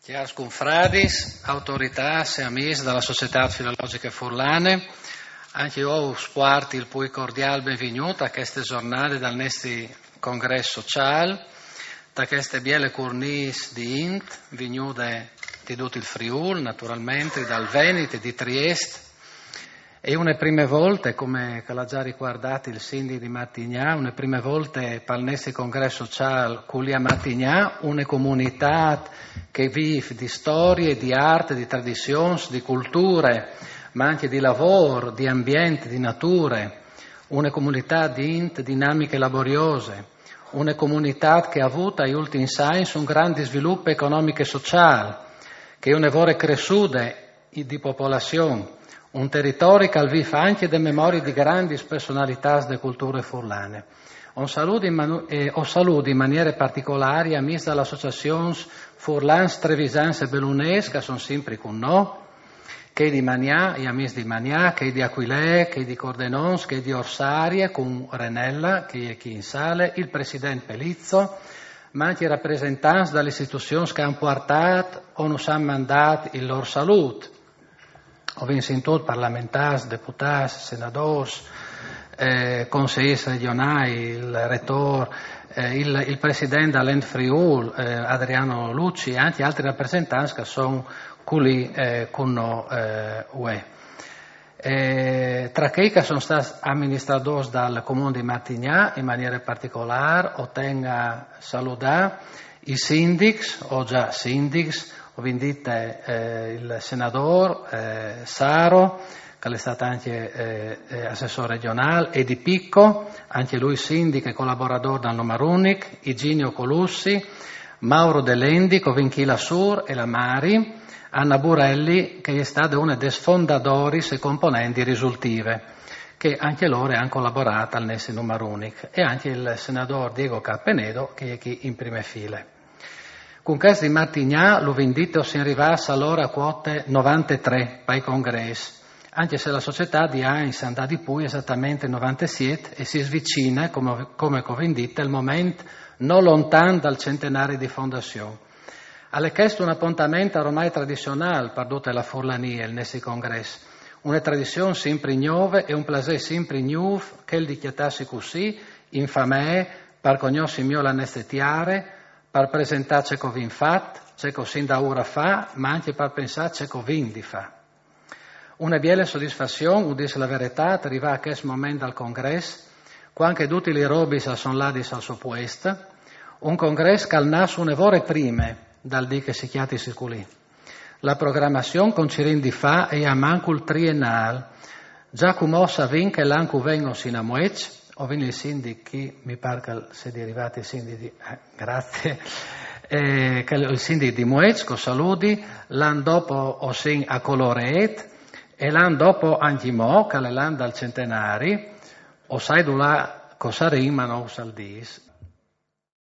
Chiars confradis, autoritàs e amis della Società Filologica Furlane, anche io spuarti il più cordiale benvenuto a queste giornate dal nostro congresso social, da queste biele cornis di Int, venute di tutto il Friul, naturalmente, dal Veneto e di Trieste. E una prime volte, come l'ha già ricordato il sindaco di Martignà, una prime volte per il nostro congresso social Culia Martignà, una comunità che vive di storie, di arte, di tradizioni, di culture, ma anche di lavoro, di ambiente, di nature, una comunità di dinamiche e laboriose, una comunità che ha avuto agli ultimi anni un grande sviluppo economico e sociale, che è una vore cresciuta di popolazione, un territorio che vive anche delle memorie di grandi personalità delle culture furlane. Un saluto in maniera particolare a amici dell'associazione Furlans, Trevisans e Bellunès, che sono sempre con noi, che di Manià, gli amici di Manià, che di Aquilè, che di Cordenons, che di Orsaria, con Renella, che è qui in sale, il presidente Pelizzo, ma anche i rappresentanti dalle istituzioni che hanno portato o non hanno mandato il loro saluto. Ho sentito parlamentari, deputati, senatori, consiglieri regionali, il rettore, il presidente dell'Ent Friul, Adriano Lucci, e anche altri rappresentanti che sono qui con noi. Tra quelli che sono stati amministratori dal Comune di Martignà, in maniera particolare, ottengo salutare i sindaci, o già sindaci, ho vendito il senatore Saro, che è stato anche assessore regionale, e di Picco, anche lui sindaco e collaboratore dal Nomarunic, Iginio Colussi, Mauro Delendi, Covinchila Sur e la Mari, Anna Burelli, che è stata una dei fondatori e componenti risultive, che anche loro hanno collaborato al Nessi Nomarunic, e anche il senatore Diego Carpenedo, che è qui in prime file. Con questo di Martignà, lo vendito si arriva allora a quote 93 per i congressi, anche se la società di Heinz è andata di più esattamente 97 e si svicina, come vendita, il momento non lontano dal centenario di fondazione. Alle chiesto un appuntamento ormai tradizionale per tutta la Furlania, il Nessi Congresso, una tradizione sempre nuova e un piacere sempre nuovo che il dichiararsi così, infame, per conoscere meglio la nestetiare, per presentare ciò che vi fatto, ciò che sin da ora fa, ma anche per pensare ciò che vi fa. Una bella soddisfazione, o dire la verità, arriva a questo momento al congresso, quando tutti i robi sono là al suo posto, un congresso che nasce una ore prima dal dì che si chiama circolì. La programmazione con Cirin di fa è a manco il triennale, già come sa vin che l'anco vengono sino a Moec, o viene il sindaco che mi pare che sia derivato il sindaco di grazie, che il sindaco di Moec, con saluti, l'anno dopo o sin a Coloret, e l'anno dopo anche Mo, che è l'anno dal centenario, o sai là cosa rima, non sa il dis,